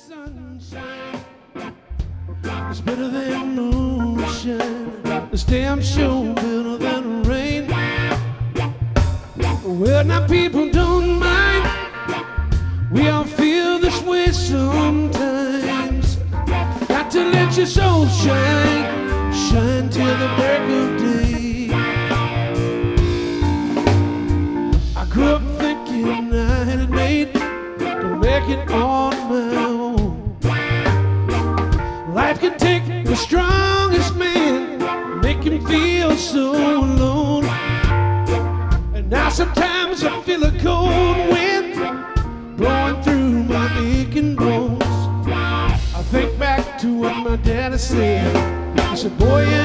sunshine. It's better than moonshine. This damn show better than rain. Well, now people don't mind. We all feel this way sometimes. Got to let your soul shine, shine till the break of day. I grew up thinking I had it made to make it on my own. Life can take the strongest man, make him feel so alone. And now sometimes I feel a cold wind blowing through my aching bones. I think back to what my daddy said. He said, boy,